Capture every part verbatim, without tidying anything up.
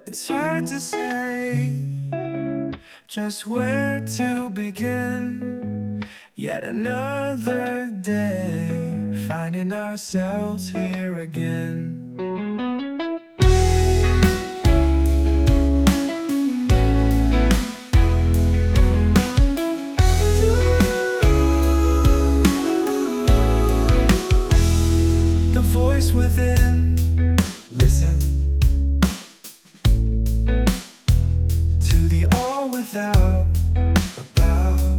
It's hard to say just where to begin. Yet another day, finding ourselves here again. The voice within, listen to the all without, about.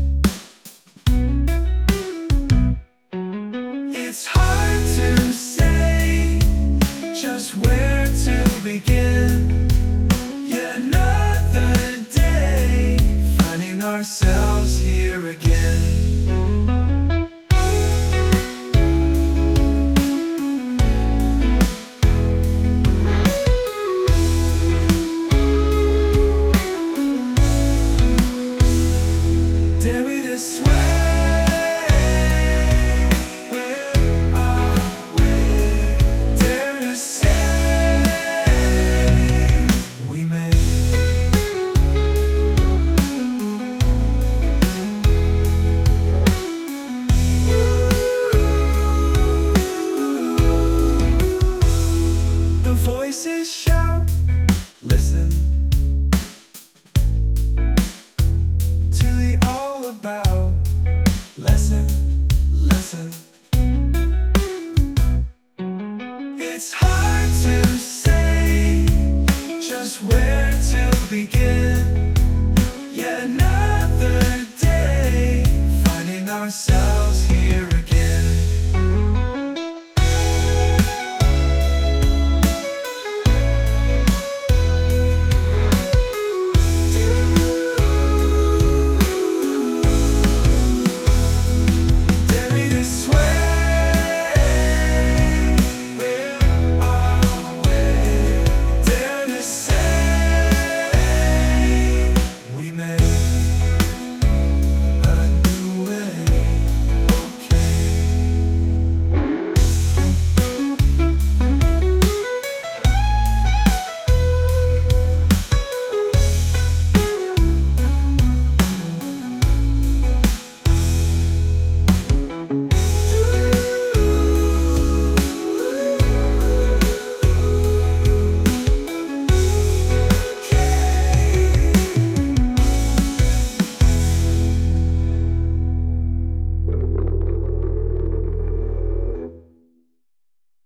It's hard to say just where to begin. Yet another day, finding ourselves here again. Dare we this way? Where are we? Dare to say we may. The voices shout, listen.